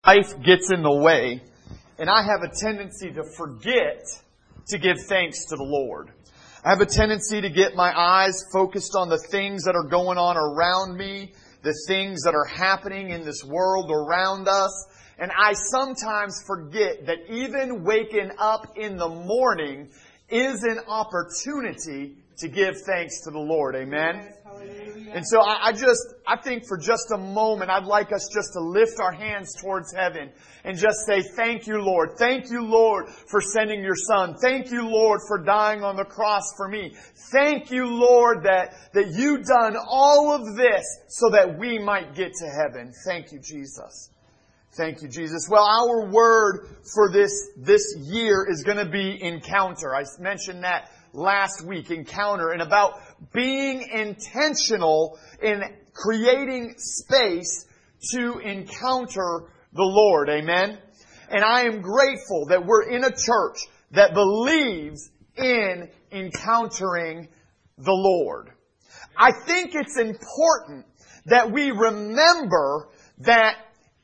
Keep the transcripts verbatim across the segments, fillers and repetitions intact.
Life gets in the way, and I have a tendency to forget to give thanks to the Lord. I have a tendency to get my eyes focused on the things that are going on around me, the things that are happening in this world around us, and I sometimes forget that even waking up in the morning is an opportunity to give thanks to the Lord. Amen? And so I, I just, I think for just a moment, I'd like us just to lift our hands towards heaven and just say, thank you, Lord. Thank you, Lord, for sending your Son. Thank you, Lord, for dying on the cross for me. Thank you, Lord, that, that you done all of this so that we might get to heaven. Thank you, Jesus. Thank you, Jesus. Well, our word for this, this year is going to be encounter. I mentioned that last week, encounter, and about being intentional in creating space to encounter the Lord. Amen? And I am grateful that we're in a church that believes in encountering the Lord. I think it's important that we remember that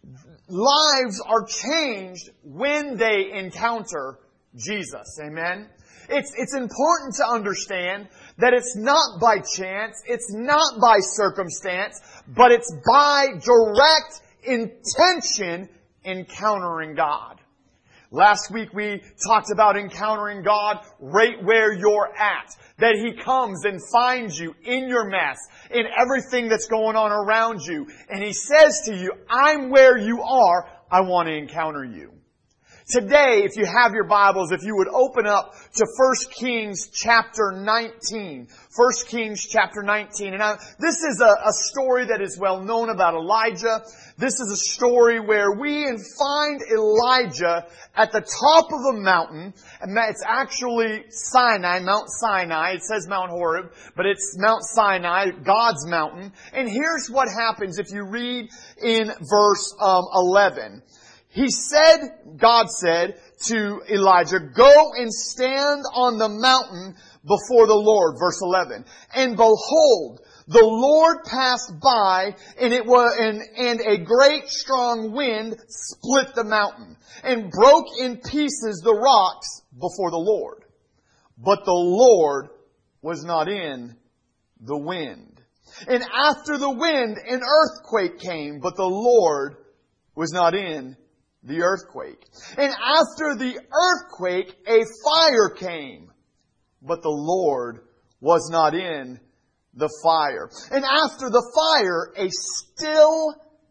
lives are changed when they encounter Jesus. Amen? It's, it's important to understand that it's not by chance, it's not by circumstance, but it's by direct intention encountering God. Last week we talked about encountering God right where you're at. That He comes and finds you in your mess, in everything that's going on around you. And He says to you, I'm where you are, I want to encounter you. Today, if you have your Bibles, if you would open up to First Kings chapter nineteen. First Kings chapter nineteen. And I, this is a, a story that is well known about Elijah. This is a story where we find Elijah at the top of a mountain. And it's actually Sinai, Mount Sinai. It says Mount Horeb, but it's Mount Sinai, God's mountain. And here's what happens if you read in verse um, eleven. He said, God said to Elijah, go and stand on the mountain before the Lord. Verse eleven. And behold, the Lord passed by, and it was, and, and a great strong wind split the mountain, and broke in pieces the rocks before the Lord. But the Lord was not in the wind. And after the wind, an earthquake came, but the Lord was not in the earthquake. And after the earthquake, a fire came, but the Lord was not in the fire. And after the fire, a still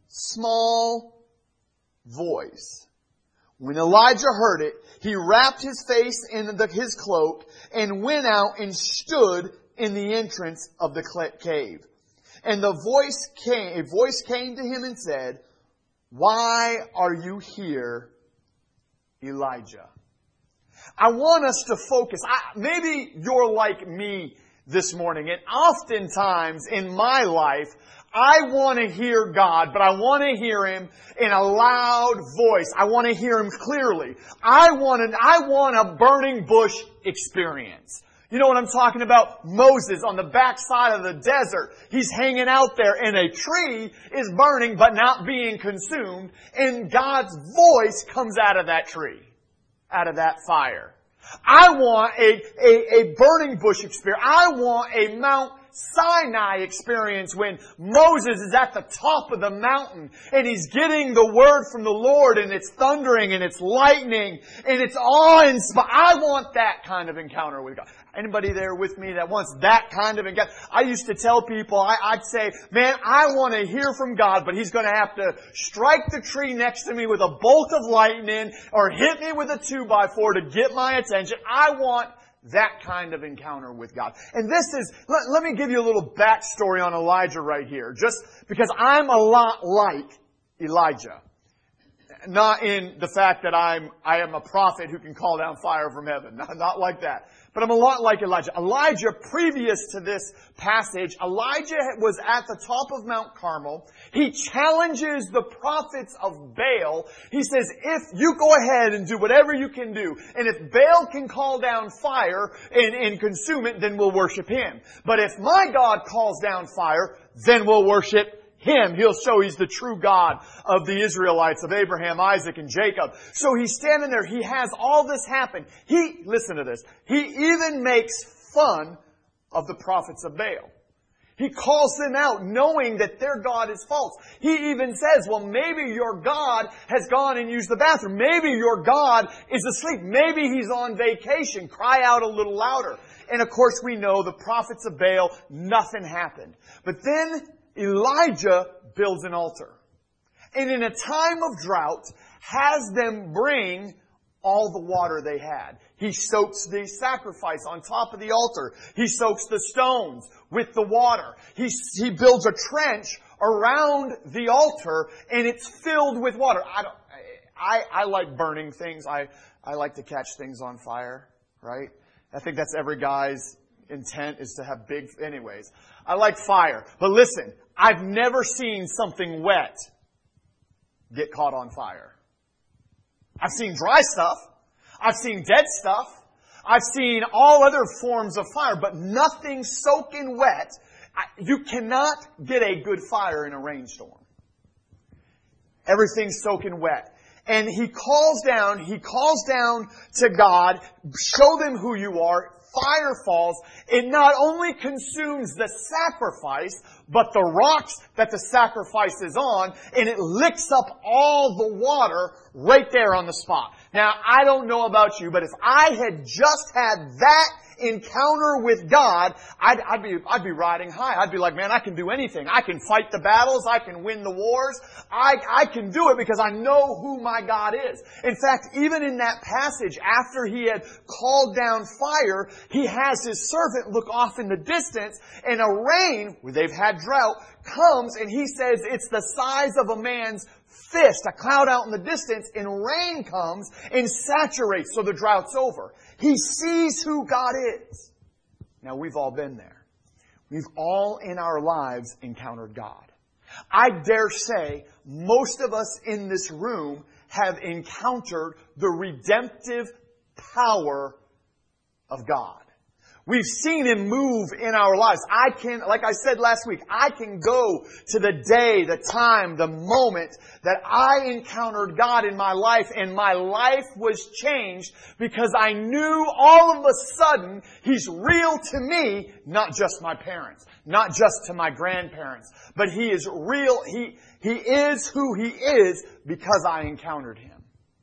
small voice. When Elijah heard it, he wrapped his face in the, his cloak and went out and stood in the entrance of the cave. And the voice came, a voice came to him and said, why are you here, Elijah? I want us to focus. I, maybe you're like me this morning. And oftentimes in my life, I want to hear God, but I want to hear Him in a loud voice. I want to hear Him clearly. I want an, I want a burning bush experience. You know what I'm talking about? Moses on the backside of the desert. He's hanging out there and a tree is burning but not being consumed. And God's voice comes out of that tree. Out of that fire. I want a, a, a burning bush experience. I want a Mount Sinai experience when Moses is at the top of the mountain and he's getting the word from the Lord and it's thundering and it's lightning and it's awe-inspiring. I want that kind of encounter with God. Anybody there with me that wants that kind of encounter? I used to tell people, I, I'd say, man, I want to hear from God, but He's going to have to strike the tree next to me with a bolt of lightning or hit me with a two by four to get my attention. I want that kind of encounter with God. And this is, let, let me give you a little backstory on Elijah right here, just because I'm a lot like Elijah. Not in the fact that I'm, I am a prophet who can call down fire from heaven. Not, not like that. But I'm a lot like Elijah. Elijah, previous to this passage, Elijah was at the top of Mount Carmel. He challenges the prophets of Baal. He says, if you go ahead and do whatever you can do, and if Baal can call down fire and, and consume it, then we'll worship him. But if my God calls down fire, then we'll worship him. He'll show He's the true God of the Israelites, of Abraham, Isaac, and Jacob. So He's standing there. He has all this happen. He, listen to this, He even makes fun of the prophets of Baal. He calls them out knowing that their God is false. He even says, well, maybe your God has gone and used the bathroom. Maybe your God is asleep. Maybe He's on vacation. Cry out a little louder. And of course we know the prophets of Baal, nothing happened. But then Elijah builds an altar. And in a time of drought, has them bring all the water they had. He soaks the sacrifice on top of the altar. He soaks the stones with the water. He, he builds a trench around the altar and it's filled with water. I, don't, I, I like burning things. I, I like to catch things on fire, right? I think that's every guy's intent is to have big, anyways. I like fire. But listen, I've never seen something wet get caught on fire. I've seen dry stuff. I've seen dead stuff. I've seen all other forms of fire, but nothing soaking wet. You cannot get a good fire in a rainstorm. Everything's soaking wet. And he calls down, he calls down to God, show them who you are. Fire falls. It not only consumes the sacrifice, but the rocks that the sacrifice is on, and it licks up all the water right there on the spot. Now, I don't know about you, but if I had just had that encounter with God, I'd, I'd be, I'd be riding high. I'd be like, man, I can do anything. I can fight the battles. I can win the wars. I, I can do it because I know who my God is. In fact, even in that passage, after he had called down fire, he has his servant look off in the distance, and a rain, where they've had drought, comes, and he says it's the size of a man's fist, a cloud out in the distance, and rain comes and saturates, so the drought's over. He sees who God is. Now, we've all been there. We've all in our lives encountered God. I dare say most of us in this room have encountered the redemptive power of God. We've seen Him move in our lives. I can, like I said last week, I can go to the day, the time, the moment that I encountered God in my life, and my life was changed because I knew all of a sudden He's real to me, not just my parents, not just to my grandparents, but He is real. He, He is who He is because I encountered Him.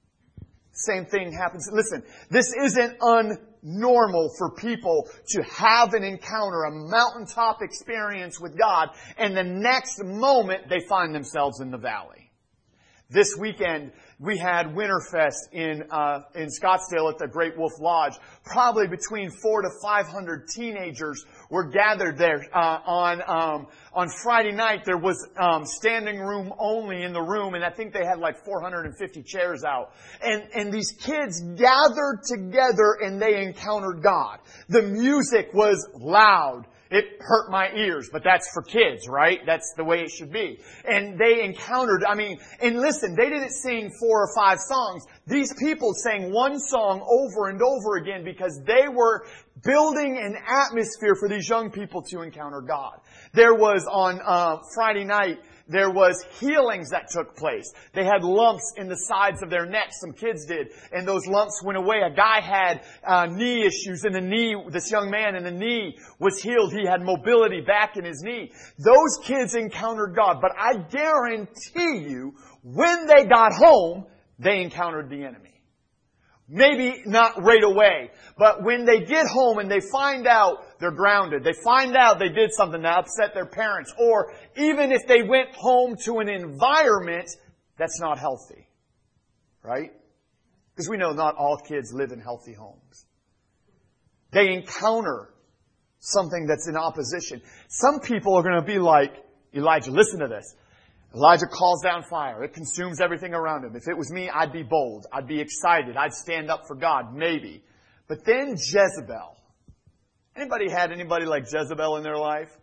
Same thing happens. Listen, this isn't un normal for people to have an encounter, a mountaintop experience with God, and the next moment they find themselves in the valley. This weekend, we had Winterfest in uh, in Scottsdale at the Great Wolf Lodge. Probably between four to five hundred teenagers were gathered there. Uh, on um, on Friday night, there was um, standing room only in the room, and I think they had like four hundred fifty chairs out. And and these kids gathered together, and they encountered God. The music was loud. It hurt my ears, but that's for kids, right? That's the way it should be. And they encountered, I mean, and listen, they didn't sing four or five songs. These people sang one song over and over again because they were building an atmosphere for these young people to encounter God. There was on uh, Friday night, there was healings that took place. They had lumps in the sides of their necks. Some kids did. And those lumps went away. A guy had uh, knee issues in the knee. This young man in the knee was healed. He had mobility back in his knee. Those kids encountered God. But I guarantee you, when they got home, they encountered the enemy. Maybe not right away, but when they get home and they find out they're grounded, they find out they did something that upset their parents, or even if they went home to an environment that's not healthy, right? Because we know not all kids live in healthy homes. They encounter something that's in opposition. Some people are going to be like Elijah. Listen to this. Elijah calls down fire. It consumes everything around him. If it was me, I'd be bold. I'd be excited. I'd stand up for God, maybe. But then Jezebel. Anybody had anybody like Jezebel in their life?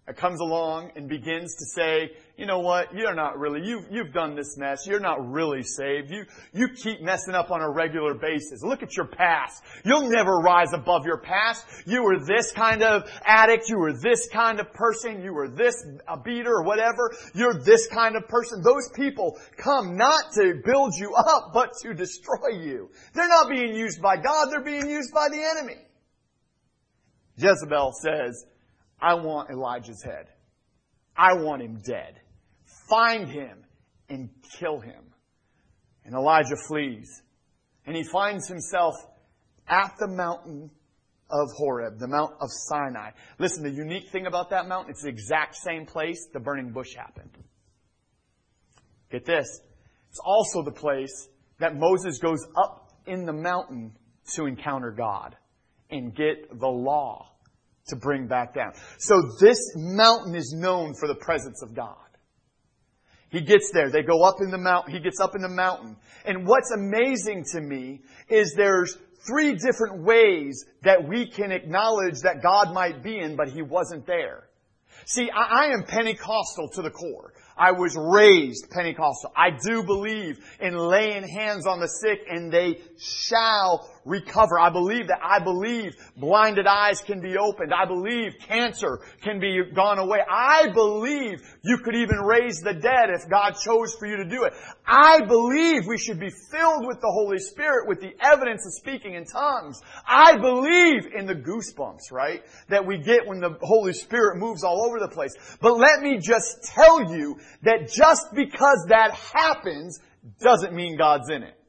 that comes along and begins to say, you know what, you're not really, you've, you've done this mess, you're not really saved, you, you keep messing up on a regular basis. Look at your past. You'll never rise above your past. You were this kind of addict, you were this kind of person, you were this a beater or whatever, you're this kind of person. Those people come not to build you up, but to destroy you. They're not being used by God, they're being used by the enemy. Jezebel says, I want Elijah's head. I want him dead. Find him and kill him. And Elijah flees. And he finds himself at the mountain of Horeb, the Mount of Sinai. Listen, the unique thing about that mountain, it's the exact same place the burning bush happened. Get this. It's also the place that Moses goes up in the mountain to encounter God and get the law to bring back down. So this mountain is known for the presence of God. He gets there. They go up in the mountain. He gets up in the mountain. And what's amazing to me is there's three different ways that we can acknowledge that God might be in, but He wasn't there. See, I, I am Pentecostal to the core. I was raised Pentecostal. I do believe in laying hands on the sick and they shall recover. I believe that. I believe blinded eyes can be opened. I believe cancer can be gone away. I believe you could even raise the dead if God chose for you to do it. I believe we should be filled with the Holy Spirit with the evidence of speaking in tongues. I believe in the goosebumps, right, that we get when the Holy Spirit moves all over the place. But let me just tell you that just because that happens doesn't mean God's in it.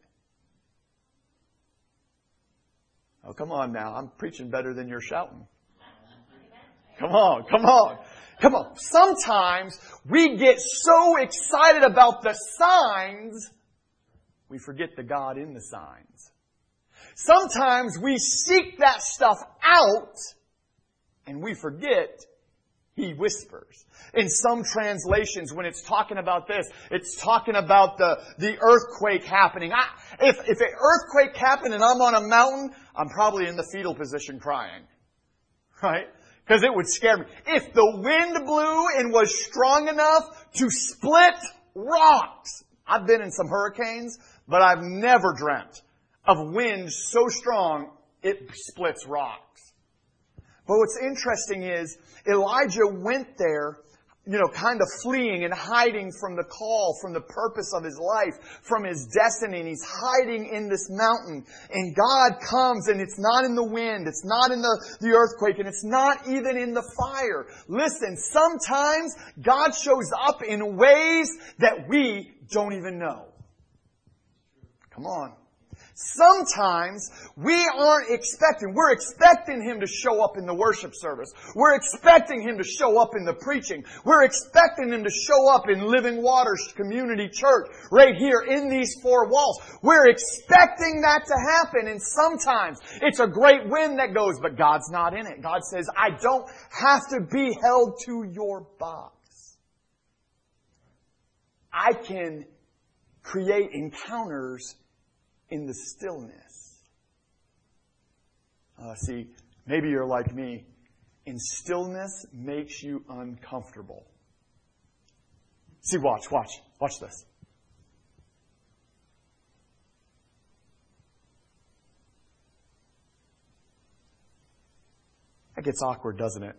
Oh, come on now. I'm preaching better than you're shouting. Come on, come on, come on. Sometimes we get so excited about the signs, we forget the God in the signs. Sometimes we seek that stuff out and we forget He whispers. In some translations, when it's talking about this, it's talking about the, the earthquake happening. I, if, if an earthquake happened and I'm on a mountain, I'm probably in the fetal position crying. Right? Because it would scare me. If the wind blew and was strong enough to split rocks. I've been in some hurricanes, but I've never dreamt of wind so strong it splits rocks. But what's interesting is Elijah went there, you know, kind of fleeing and hiding from the call, from the purpose of his life, from his destiny. And he's hiding in this mountain. And God comes and it's not in the wind. It's not in the, the earthquake. And it's not even in the fire. Listen, sometimes God shows up in ways that we don't even know. Come on. Sometimes we aren't expecting, we're expecting Him to show up in the worship service. We're expecting Him to show up in the preaching. We're expecting Him to show up in Living Waters Community Church right here in these four walls. We're expecting that to happen, and sometimes it's a great wind that goes, but God's not in it. God says, I don't have to be held to your box. I can create encounters in the stillness. Uh, see, maybe you're like me. And stillness makes you uncomfortable. See, watch, watch, watch this. That gets awkward, doesn't it?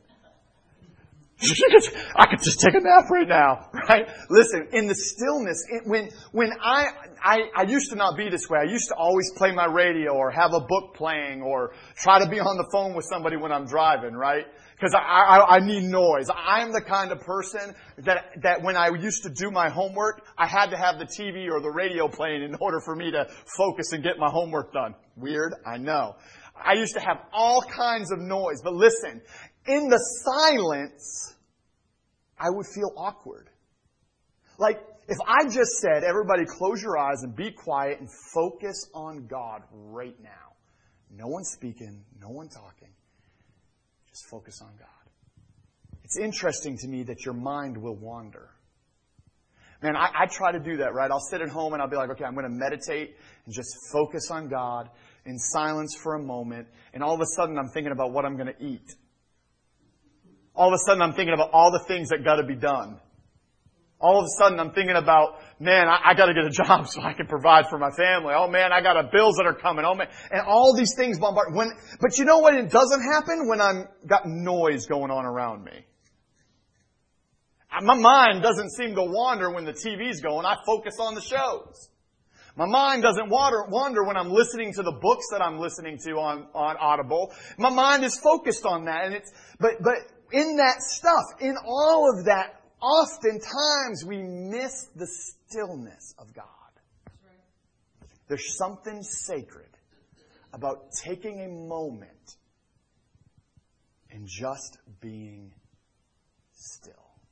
I could just take a nap right now, right? Listen, in the stillness, it, when when I, I I used to not be this way. I used to always play my radio or have a book playing or try to be on the phone with somebody when I'm driving, right? Because I, I I need noise. I am the kind of person that that when I used to do my homework, I had to have the T V or the radio playing in order for me to focus and get my homework done. Weird, I know. I used to have all kinds of noise, but listen. In the silence, I would feel awkward. Like, if I just said, everybody close your eyes and be quiet and focus on God right now. No one speaking, no one talking. Just focus on God. It's interesting to me that your mind will wander. Man, I, I try to do that, right? I'll sit at home and I'll be like, okay, I'm going to meditate and just focus on God in silence for a moment. And all of a sudden I'm thinking about what I'm going to eat. all of a sudden I'm thinking about all the things that got to be done. All of a sudden I'm thinking about, man, I, I got to get a job so I can provide for my family. Oh man, I got a bills that are coming. Oh man, and all these things bombard. When, but you know what? It doesn't happen when I'm got noise going on around me. My mind doesn't seem to wander when the T V's going. I focus on the shows. My mind doesn't wander, wander when I'm listening to the books that I'm listening to on, on Audible. My mind is focused on that, and it's but but in that stuff, in all of that. Oftentimes we miss the stillness of God. There's something sacred about taking a moment and just being still.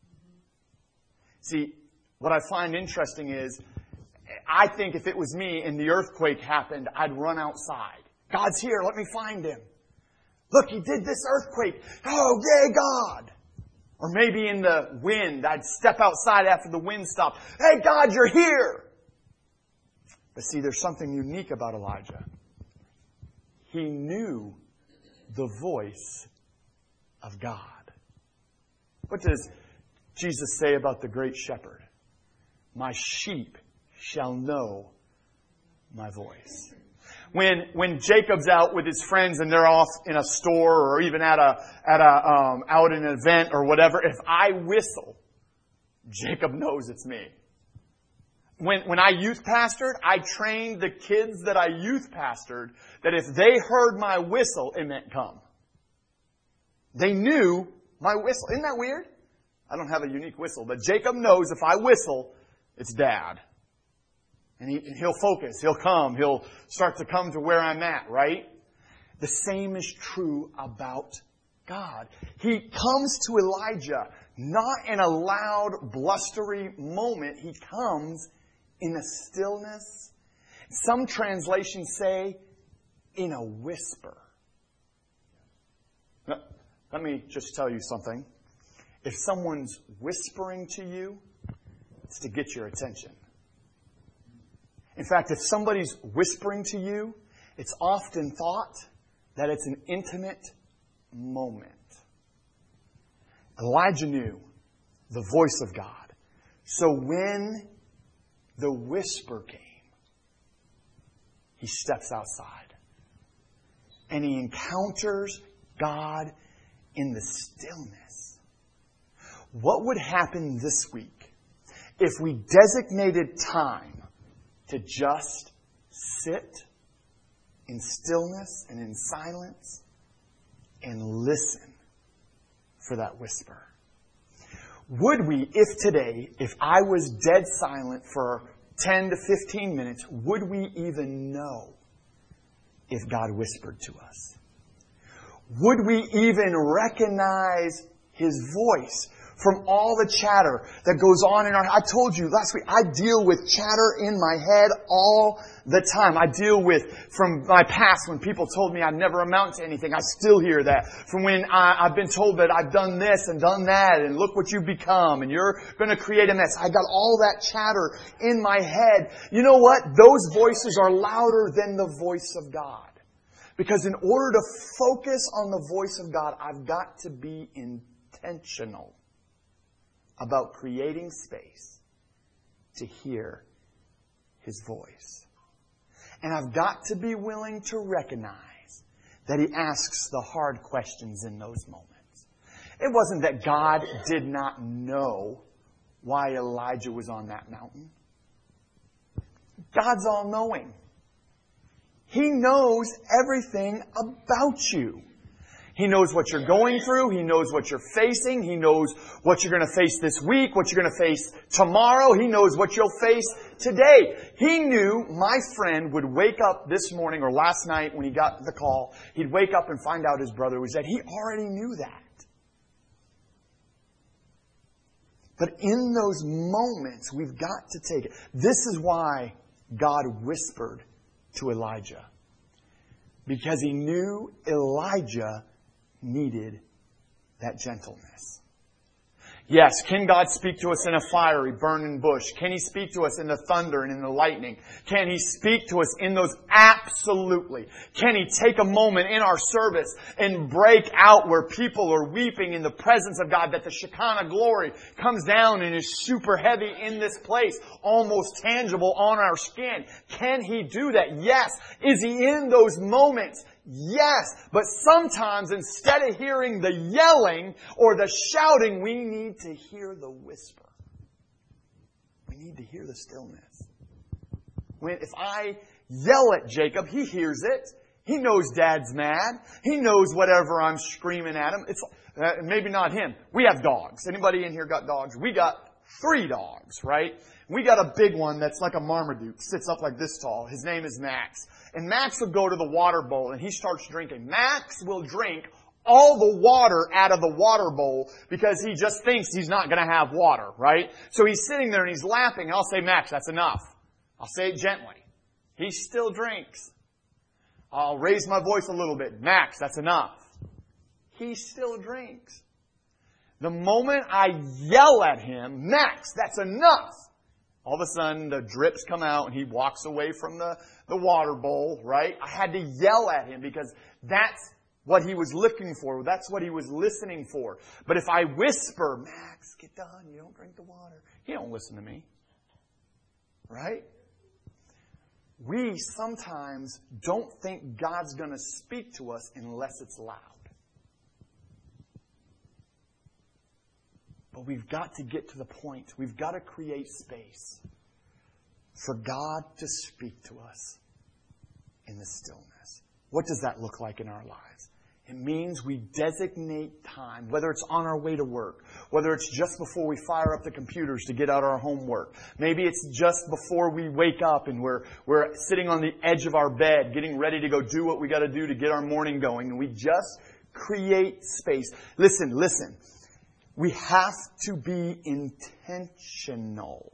See, what I find interesting is, I think if it was me and the earthquake happened, I'd run outside. God's here, let me find Him. Look, He did this earthquake. Oh, yay, God. Or maybe in the wind, I'd step outside after the wind stopped. Hey, God, you're here! But see, there's something unique about Elijah. He knew the voice of God. What does Jesus say about the great shepherd? My sheep shall know my voice. When when Jacob's out with his friends and they're off in a store or even at a at a um, out in an event or whatever, if I whistle, Jacob knows it's me. When when I youth pastored, I trained the kids that I youth pastored that if they heard my whistle, it meant come. They knew my whistle. Isn't that weird? I don't have a unique whistle, but Jacob knows if I whistle, it's Dad. And he, he'll focus. He'll come. He'll start to come to where I'm at, right? The same is true about God. He comes to Elijah not in a loud, blustery moment. He comes in a stillness. Some translations say in a whisper. Now, let me just tell you something. If someone's whispering to you, it's to get your attention. In fact, if somebody's whispering to you, it's often thought that it's an intimate moment. Elijah knew the voice of God. So when the whisper came, he steps outside. And he encounters God in the stillness. What would happen this week if we designated time to just sit in stillness and in silence and listen for that whisper? Would we, if today, if I was dead silent for ten to fifteen minutes, would we even know if God whispered to us? Would we even recognize His voice from all the chatter that goes on in our... I told you last week, I deal with chatter in my head all the time. I deal with, from my past, when people told me I'd never amount to anything, I still hear that. From when I, I've been told that I've done this and done that, and look what you've become, and you're going to create a mess. I got all that chatter in my head. You know what? Those voices are louder than the voice of God. Because in order to focus on the voice of God, I've got to be intentional about creating space to hear His voice. And I've got to be willing to recognize that He asks the hard questions in those moments. It wasn't that God did not know why Elijah was on that mountain. God's all-knowing. He knows everything about you. He knows what you're going through. He knows what you're facing. He knows what you're going to face this week, what you're going to face tomorrow. He knows what you'll face today. He knew my friend would wake up this morning or last night when he got the call. He'd wake up and find out his brother was dead. He already knew that. But in those moments, we've got to take it. This is why God whispered to Elijah. Because He knew Elijah needed that gentleness. Yes. Can God speak to us in a fiery, burning bush? Can He speak to us in the thunder and in the lightning? Can He speak to us in those? Absolutely. Can He take a moment in our service and break out where people are weeping in the presence of God, that the Shekinah glory comes down and is super heavy in this place, almost tangible on our skin? Can He do that? Yes. Is He in those moments? Yes, but sometimes instead of hearing the yelling or the shouting, we need to hear the whisper. We need to hear the stillness. When, if I yell at Jacob, he hears it. He knows Dad's mad. He knows whatever I'm screaming at him. It's uh, maybe not him. We have dogs. Anybody in here got dogs? We got three dogs, right? We got a big one that's like a Marmaduke, sits up like this tall. His name is Max. And Max would go to the water bowl and he starts drinking. Max will drink all the water out of the water bowl because he just thinks he's not going to have water, right? So he's sitting there and he's laughing. I'll say, Max, that's enough. I'll say it gently. He still drinks. I'll raise my voice a little bit. Max, that's enough. He still drinks. The moment I yell at him, Max, that's enough. All of a sudden, the drips come out and he walks away from the, the water bowl, right? I had to yell at him because that's what he was looking for. That's what he was listening for. But if I whisper, Max, get done. You don't drink the water. He don't listen to me. Right? We sometimes don't think God's going to speak to us unless it's loud. But we've got to get to the point. We've got to create space for God to speak to us in the stillness. What does that look like in our lives? It means we designate time, whether it's on our way to work, whether it's just before we fire up the computers to get out our homework. Maybe it's just before we wake up and we're, we're sitting on the edge of our bed, getting ready to go do what we got to do to get our morning going. And we just create space. Listen, listen. We have to be intentional.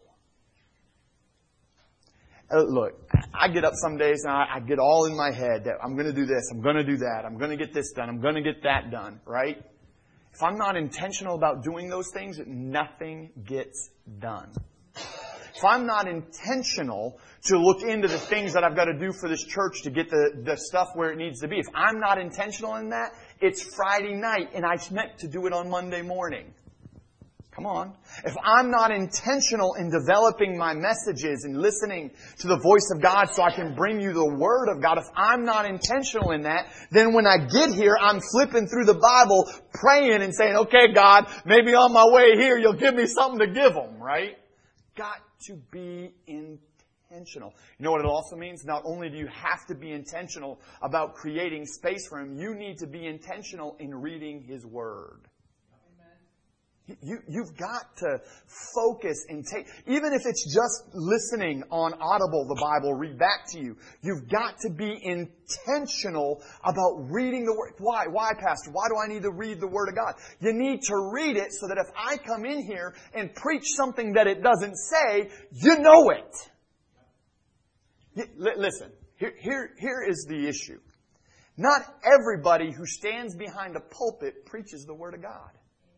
Uh, look, I get up some days and I, I get all in my head that I'm going to do this, I'm going to do that, I'm going to get this done, I'm going to get that done, right? If I'm not intentional about doing those things, nothing gets done. If I'm not intentional to look into the things that I've got to do for this church to get the, the stuff where it needs to be, if I'm not intentional in that, it's Friday night and I meant to do it on Monday morning. Come on. If I'm not intentional in developing my messages and listening to the voice of God so I can bring you the Word of God, if I'm not intentional in that, then when I get here, I'm flipping through the Bible, praying and saying, okay, God, maybe on my way here, you'll give me something to give them, right? Got to be intentional. You know what it also means? Not only do you have to be intentional about creating space for Him, you need to be intentional in reading His Word. You, you've got to focus and take, even if it's just listening on Audible, the Bible, read back to you. You've got to be intentional about reading the Word. Why? Why, Pastor? Why do I need to read the Word of God? You need to read it so that if I come in here and preach something that it doesn't say, you know it. You, li- listen, here, here, here is the issue. Not everybody who stands behind a pulpit preaches the Word of God.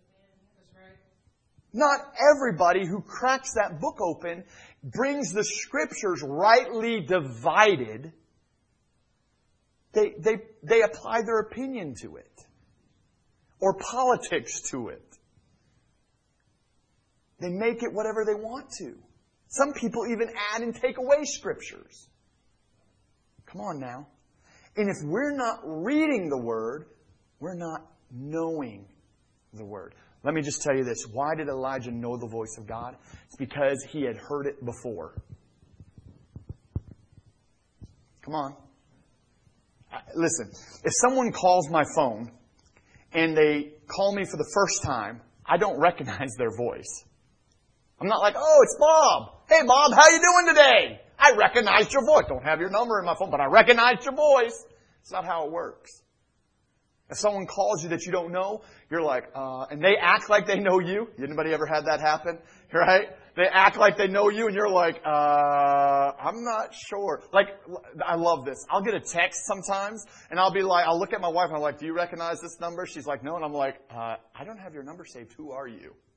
Not everybody who cracks that book open brings the Scriptures rightly divided. They, they, they apply their opinion to it. Or politics to it. They make it whatever they want to. Some people even add and take away Scriptures. Come on now. And if we're not reading the Word, we're not knowing the Word. Let me just tell you this. Why did Elijah know the voice of God? It's because he had heard it before. Come on. Listen, if someone calls my phone and they call me for the first time, I don't recognize their voice. I'm not like, oh, it's Bob. Hey, Bob, how you doing today? I recognized your voice. Don't have your number in my phone, but I recognized your voice. It's not how it works. If someone calls you that you don't know, you're like, uh, and they act like they know you. Anybody ever had that happen? Right? They act like they know you and you're like, uh, I'm not sure. Like, I love this. I'll get a text sometimes and I'll be like, I'll look at my wife and I'm like, do you recognize this number? She's like, no. And I'm like, uh, I don't have your number saved. Who are you?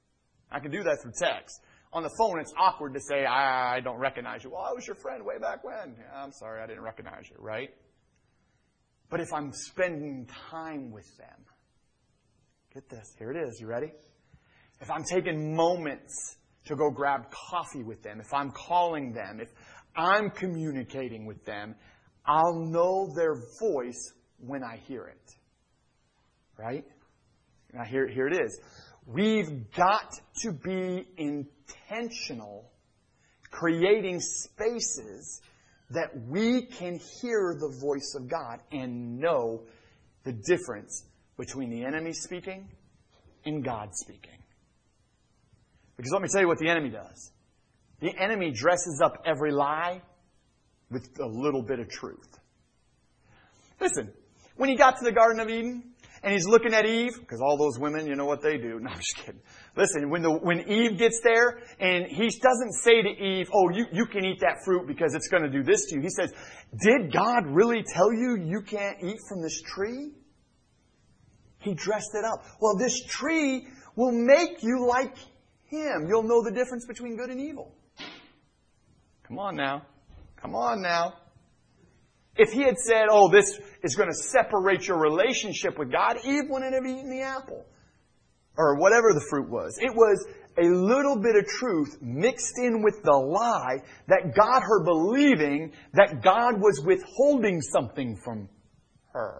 I can do that through text. On the phone, it's awkward to say, I don't recognize you. Well, I was your friend way back when. Yeah, I'm sorry, I didn't recognize you, right? But if I'm spending time with them, get this, here it is, you ready? If I'm taking moments to go grab coffee with them, if I'm calling them, if I'm communicating with them, I'll know their voice when I hear it. Right? Now here, here it is. We've got to be intentional, creating spaces that we can hear the voice of God and know the difference between the enemy speaking and God speaking. Because let me tell you what the enemy does. The enemy dresses up every lie with a little bit of truth. Listen, when he got to the Garden of Eden and he's looking at Eve, because all those women, you know what they do. No, I'm just kidding. Listen, when the when Eve gets there and he doesn't say to Eve, oh, you, you can eat that fruit because it's going to do this to you. He says, did God really tell you you can't eat from this tree? He dressed it up. Well, this tree will make you like Him. You'll know the difference between good and evil. Come on now. Come on now. If he had said, oh, this is going to separate your relationship with God, Eve wouldn't have eaten the apple. Or whatever the fruit was. It was a little bit of truth mixed in with the lie that got her believing that God was withholding something from her.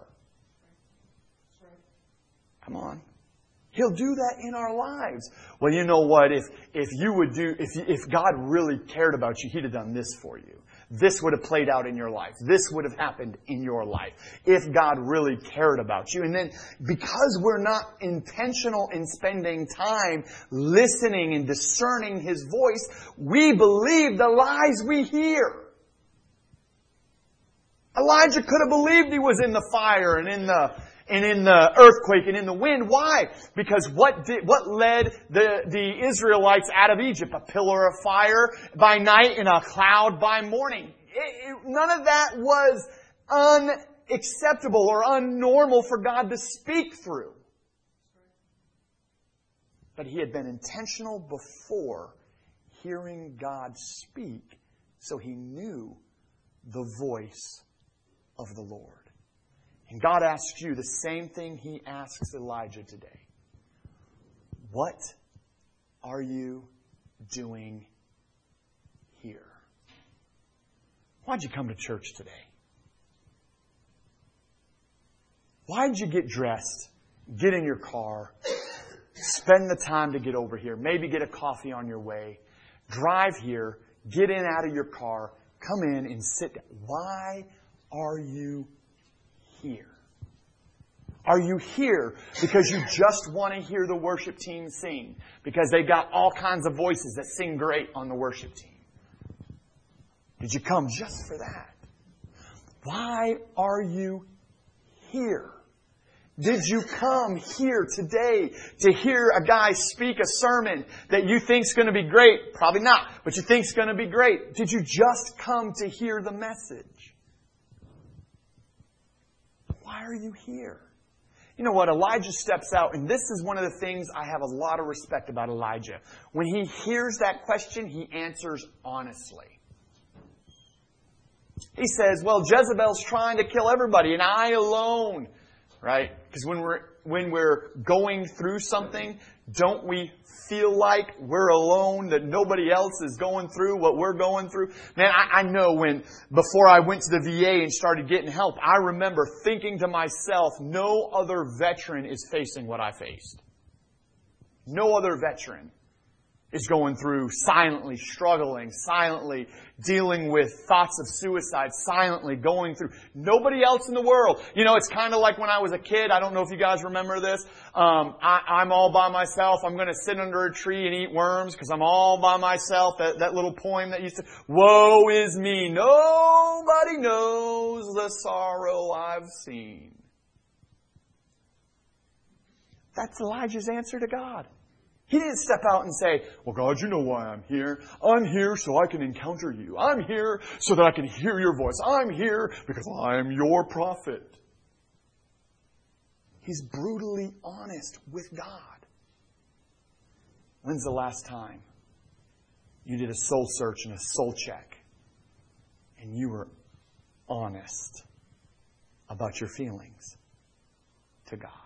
Come on. He'll do that in our lives. Well, you know what? If if you would do, if if God really cared about you, He'd have done this for you. This would have played out in your life. This would have happened in your life. If God really cared about you. And then because we're not intentional in spending time listening and discerning His voice, we believe the lies we hear. Elijah could have believed he was in the fire and in the And in the earthquake and in the wind. Why? Because what did, what led the, the Israelites out of Egypt? A pillar of fire by night and a cloud by morning. It, it, none of that was unacceptable or unnormal for God to speak through. But he had been intentional before hearing God speak, so he knew the voice of the Lord. And God asks you the same thing He asks Elijah today. What are you doing here? Why'd you come to church today? Why'd you get dressed, get in your car, spend the time to get over here, maybe get a coffee on your way, drive here, get in out of your car, come in and sit down? Why are you here? Are you here because you just want to hear the worship team sing? Because they've got all kinds of voices that sing great on the worship team. Did you come just for that? Why are you here? Did you come here today to hear a guy speak a sermon that you think's going to be great? Probably not, but you think's going to be great. Did you just come to hear the message? Why are you here? You know what? Elijah steps out, and this is one of the things I have a lot of respect about Elijah. When he hears that question, he answers honestly. He says, well, Jezebel's trying to kill everybody, and I alone. Right? Because when we're, when we're going through something, don't we feel like we're alone, that nobody else is going through what we're going through? Man, I, I know when, before I went to the V A and started getting help, I remember thinking to myself, no other veteran is facing what I faced. No other veteran is going through silently struggling, silently dealing with thoughts of suicide, silently going through. Nobody else in the world. You know, it's kind of like when I was a kid. I don't know if you guys remember this. Um, I, I'm all by myself. I'm going to sit under a tree and eat worms because I'm all by myself. That, that little poem that used to, woe is me. Nobody knows the sorrow I've seen. That's Elijah's answer to God. He didn't step out and say, well, God, you know why I'm here. I'm here so I can encounter you. I'm here so that I can hear your voice. I'm here because I'm your prophet. He's brutally honest with God. When's the last time you did a soul search and a soul check and you were honest about your feelings to God?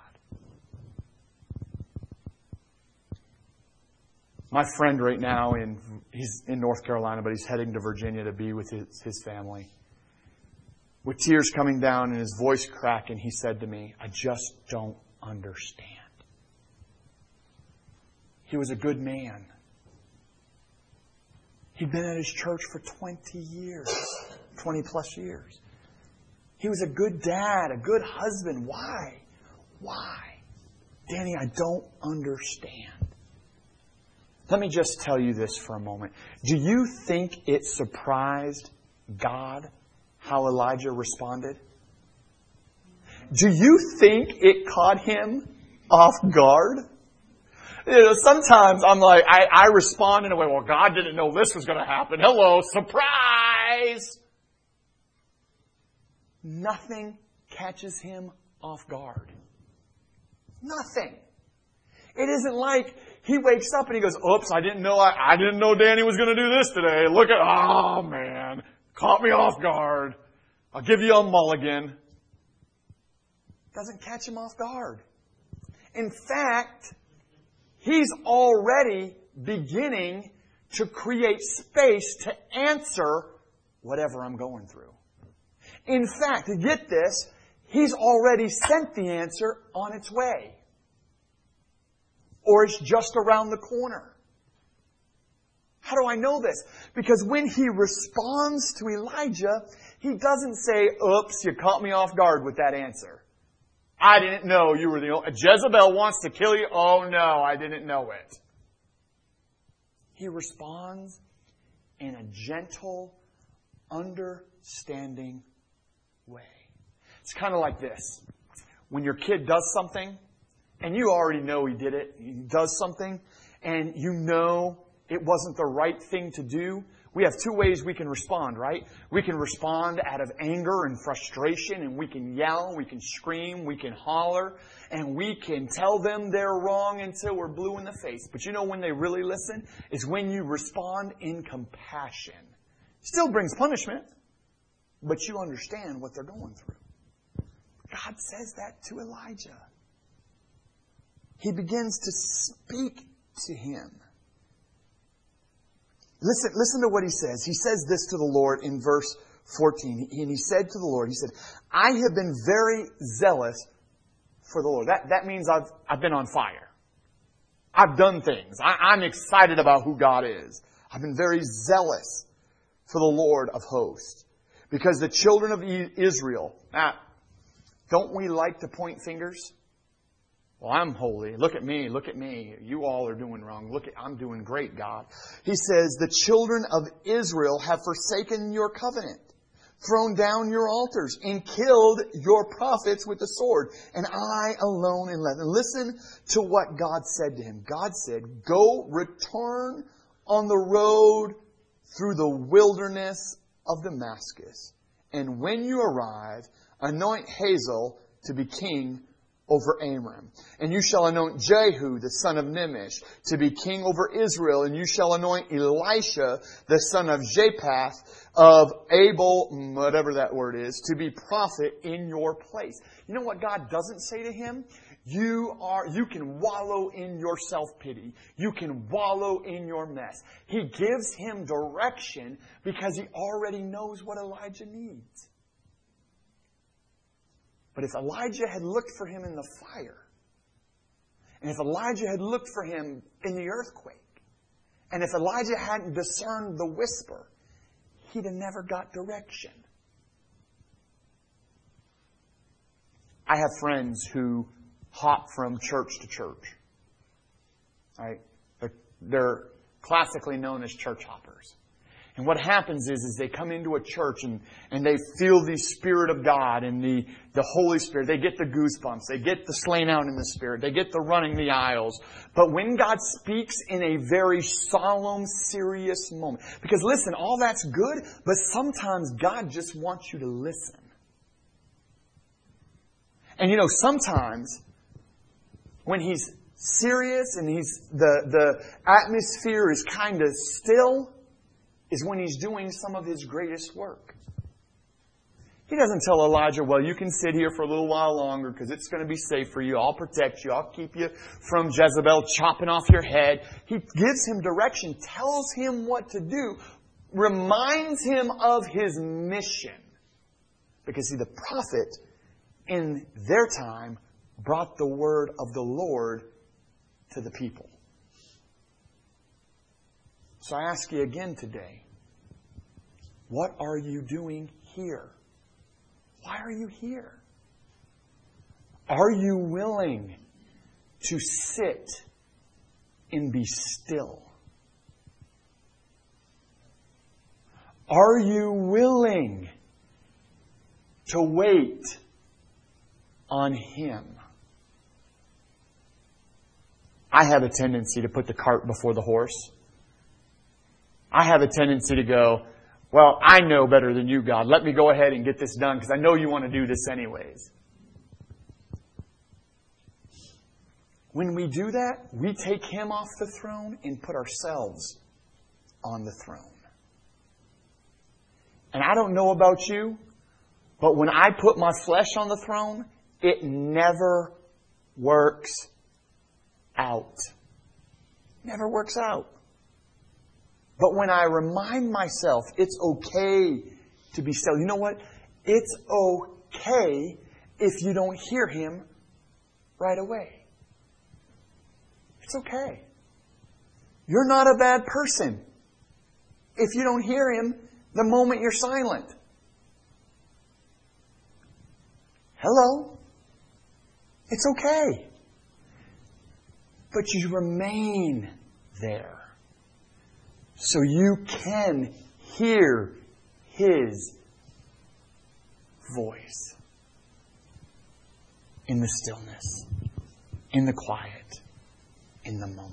My friend right now, in he's in North Carolina, but he's heading to Virginia to be with his, his family. With tears coming down and his voice cracking, he said to me, I just don't understand. He was a good man. He'd been at his church for twenty years, twenty plus years. He was a good dad, a good husband. Why? Why? Danny, I don't understand. Let me just tell you this for a moment. Do you think it surprised God how Elijah responded? Do you think it caught him off guard? You know, sometimes I'm like, I, I respond in a way, well, God didn't know this was going to happen. Hello, surprise! Nothing catches him off guard. Nothing. It isn't like he wakes up and he goes, oops, I didn't know I, I didn't know Danny was going to do this today. Look at, oh man, caught me off guard. I'll give you a mulligan. Doesn't catch him off guard. In fact, he's already beginning to create space to answer whatever I'm going through. In fact, to get this, he's already sent the answer on its way. Or it's just around the corner. How do I know this? Because when he responds to Elijah, he doesn't say, oops, you caught me off guard with that answer. I didn't know you were the only... Jezebel wants to kill you. Oh no, I didn't know it. He responds in a gentle, understanding way. It's kind of like this. When your kid does something, and you already know he did it, he does something, and you know it wasn't the right thing to do, we have two ways we can respond, right? We can respond out of anger and frustration, and we can yell, we can scream, we can holler, and we can tell them they're wrong until we're blue in the face. But you know when they really listen? Is when you respond in compassion. Still brings punishment, but you understand what they're going through. God says that to Elijah. He begins to speak to him. Listen, listen to what he says. He says this to the Lord in verse fourteen. And he said to the Lord, he said, I have been very zealous for the Lord. That, that means I've, I've been on fire. I've done things. I, I'm excited about who God is. I've been very zealous for the Lord of hosts. Because the children of Israel, now, don't we like to point fingers? Well, I'm holy. Look at me. Look at me. You all are doing wrong. Look at, I'm doing great, God. He says, the children of Israel have forsaken your covenant, thrown down your altars, and killed your prophets with the sword. And I alone am left. And listen to what God said to him. God said, go return on the road through the wilderness of Damascus. And when you arrive, anoint Hazael to be king over Aram. And you shall anoint Jehu, the son of Nimshi, to be king over Israel. And you shall anoint Elisha, the son of Japheth, of Abel, whatever that word is, to be prophet in your place. You know what God doesn't say to him? You are, you can wallow in your self-pity. You can wallow in your mess. He gives him direction because he already knows what Elijah needs. But if Elijah had looked for him in the fire, and if Elijah had looked for him in the earthquake, and if Elijah hadn't discerned the whisper, he'd have never got direction. I have friends who hop from church to church. Right? They're, they're classically known as church hoppers. And what happens is, is they come into a church and, and they feel the Spirit of God and the, the Holy Spirit. They get the goosebumps. They get the slain out in the Spirit. They get the running the aisles. But when God speaks in a very solemn, serious moment. Because listen, all that's good, but sometimes God just wants you to listen. And you know, sometimes when He's serious and he's the, the atmosphere is kind of still is when he's doing some of his greatest work. He doesn't tell Elijah, well, you can sit here for a little while longer because it's going to be safe for you. I'll protect you. I'll keep you from Jezebel chopping off your head. He gives him direction, tells him what to do, reminds him of his mission. Because, see, the prophet in their time brought the word of the Lord to the people. So I ask you again today, what are you doing here? Why are you here? Are you willing to sit and be still? Are you willing to wait on Him? I have a tendency to put the cart before the horse. I have a tendency to go, well, I know better than you, God. Let me go ahead and get this done because I know you want to do this anyways. When we do that, we take Him off the throne and put ourselves on the throne. And I don't know about you, but when I put my flesh on the throne, it never works out. Never works out. But when I remind myself it's okay to be still, you know what? It's okay if you don't hear Him right away. It's okay. You're not a bad person if you don't hear Him the moment you're silent. Hello? It's okay. But you remain there. So you can hear His voice in the stillness, in the quiet, in the moment.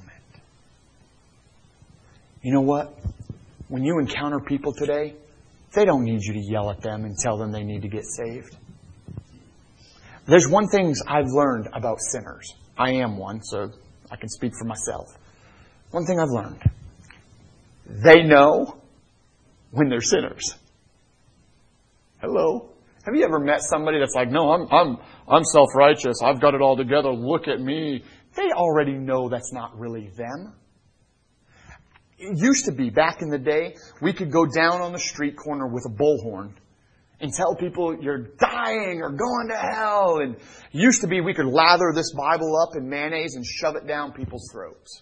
You know what? When you encounter people today, they don't need you to yell at them and tell them they need to get saved. There's one thing I've learned about sinners. I am one, so I can speak for myself. One thing I've learned. They know when they're sinners. Hello? Have you ever met somebody that's like, no, I'm I'm I'm self-righteous. I've got it all together. Look at me. They already know that's not really them. It used to be, back in the day, we could go down on the street corner with a bullhorn and tell people you're dying or going to hell. And it used to be we could lather this Bible up in mayonnaise and shove it down people's throats.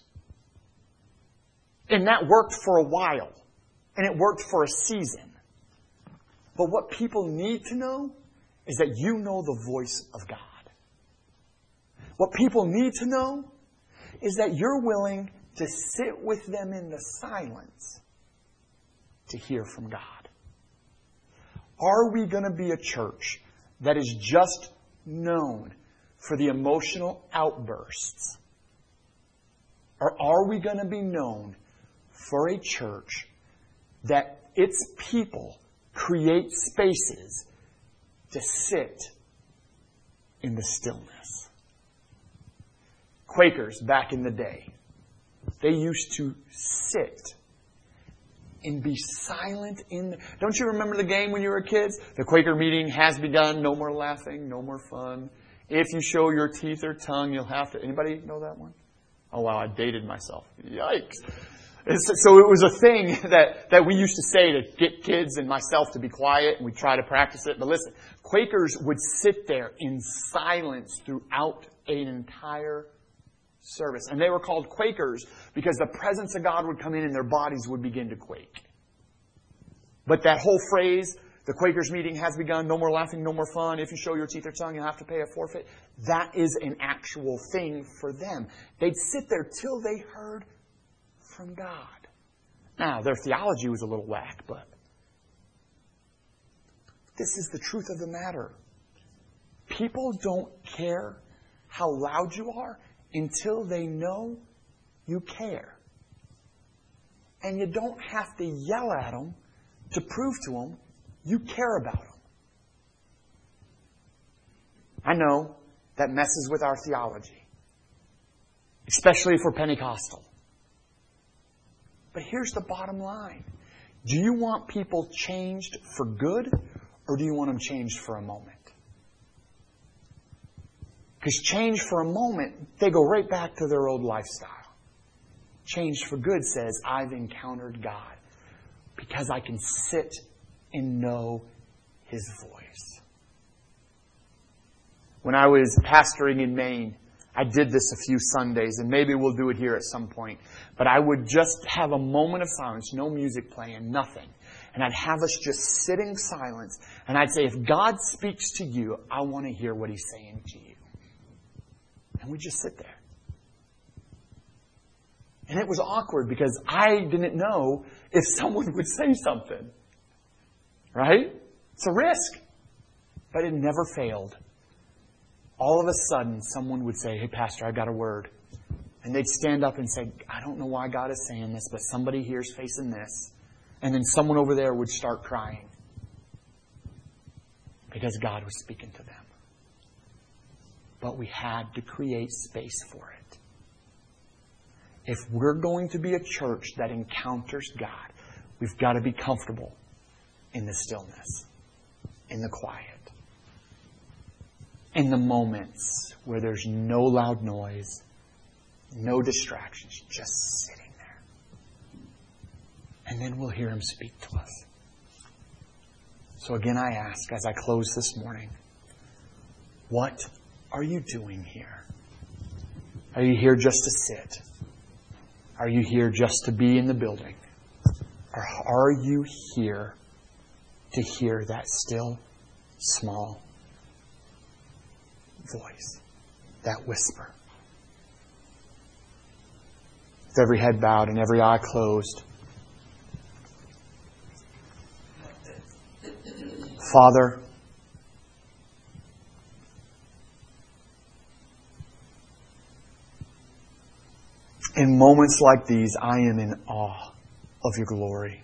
And that worked for a while. And it worked for a season. But what people need to know is that you know the voice of God. What people need to know is that you're willing to sit with them in the silence to hear from God. Are we going to be a church that is just known for the emotional outbursts? Or are we going to be known for a church that its people create spaces to sit in the stillness? Quakers back in the day, they used to sit and be silent in the... Don't you remember the game when you were kids? The Quaker meeting has begun. No more laughing. No more fun. If you show your teeth or tongue, you'll have to... Anybody know that one? Oh, wow. I dated myself. Yikes. So it was a thing that, that we used to say to get kids and myself to be quiet, and we try to practice it. But listen, Quakers would sit there in silence throughout an entire service. And they were called Quakers because the presence of God would come in and their bodies would begin to quake. But that whole phrase, the Quakers meeting has begun, no more laughing, no more fun, if you show your teeth or tongue, you'll have to pay a forfeit. That is an actual thing for them. They'd sit there till they heard from God. Now, their theology was a little whack, but this is the truth of the matter. People don't care how loud you are until they know you care. And you don't have to yell at them to prove to them you care about them. I know that messes with our theology. especially if we're Pentecostal. But here's the bottom line. Do you want people changed for good, or do you want them changed for a moment? Because change for a moment, they go right back to their old lifestyle. Change for good says, I've encountered God because I can sit and know His voice. When I was pastoring in Maine, I did this a few Sundays, and maybe we'll do it here at some point. But I would just have a moment of silence, no music playing, nothing. And I'd have us just sit in silence. And I'd say, if God speaks to you, I want to hear what He's saying to you. And we'd just sit there. And it was awkward because I didn't know if someone would say something. Right? It's a risk. But it never failed. All of a sudden, someone would say, hey, Pastor, I got a word. And they'd stand up and say, I don't know why God is saying this, but somebody here's facing this. And then someone over there would start crying. Because God was speaking to them. But we had to create space for it. If we're going to be a church that encounters God, we've got to be comfortable in the stillness, in the quiet, in the moments where there's no loud noise, no distractions, just sitting there. And then we'll hear Him speak to us. So again, I ask as I close this morning, what are you doing here? Are you here just to sit? Are you here just to be in the building? Or are you here to hear that still, small voice, that whisper? With every head bowed and every eye closed. Father, in moments like these, I am in awe of Your glory.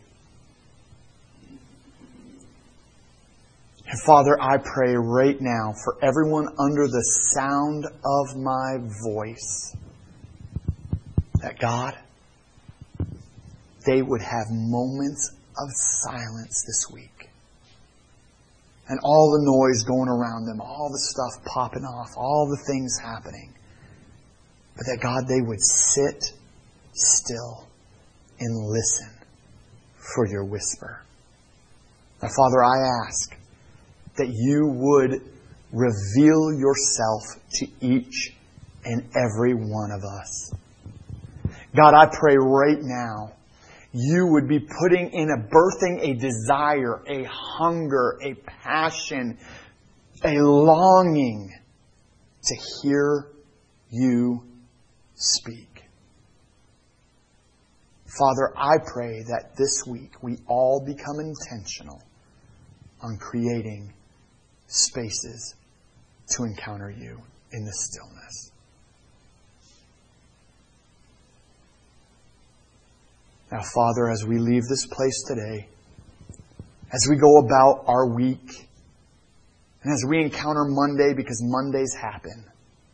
And Father, I pray right now for everyone under the sound of my voice that God, they would have moments of silence this week. And all the noise going around them, all the stuff popping off, all the things happening. But that God, they would sit still and listen for Your whisper. Now, Father, I ask that You would reveal Yourself to each and every one of us. God, I pray right now You would be putting in a birthing a desire, a hunger, a passion, a longing to hear You speak. Father, I pray that this week we all become intentional on creating spaces to encounter You in the stillness. Now, Father, as we leave this place today, as we go about our week, and as we encounter Monday, because Mondays happen,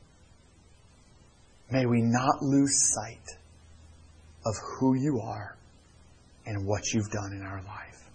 may we not lose sight of who You are and what You've done in our life.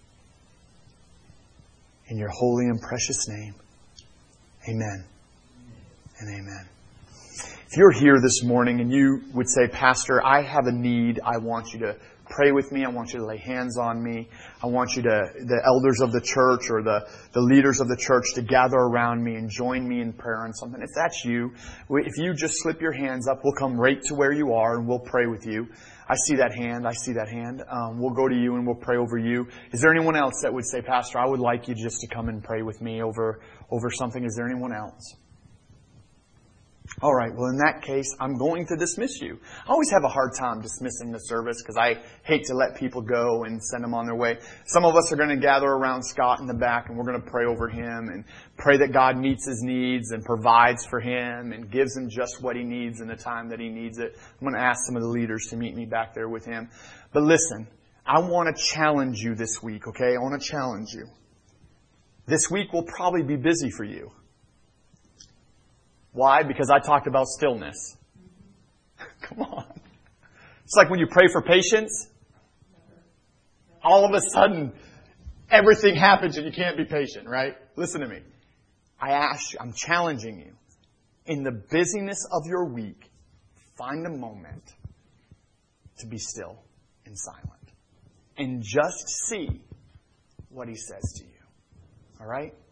In Your holy and precious name, amen and amen. If you're here this morning and you would say, Pastor, I have a need, I want You to pray with me. I want You to lay hands on me. I want you to, the elders of the church or the, the leaders of the church to gather around me and join me in prayer on something. If that's you, if you just slip your hands up, we'll come right to where you are and we'll pray with you. I see that hand. I see that hand. Um, we'll go to you and we'll pray over you. Is there anyone else that would say, Pastor, I would like you just to come and pray with me over, over something? Is there anyone else? All right, well, in that case, I'm going to dismiss you. I always have a hard time dismissing the service because I hate to let people go and send them on their way. Some of us are going to gather around Scott in the back and we're going to pray over him and pray that God meets his needs and provides for him and gives him just what he needs in the time that he needs it. I'm going to ask some of the leaders to meet me back there with him. But listen, I want to challenge you this week, okay? I want to challenge you. This week will probably be busy for you. Why? Because I talked about stillness. Come on. It's like when you pray for patience. All of a sudden, everything happens and you can't be patient, right? Listen to me. I ask you, I'm challenging you. In the busyness of your week, find a moment to be still and silent. And just see what He says to you. All right?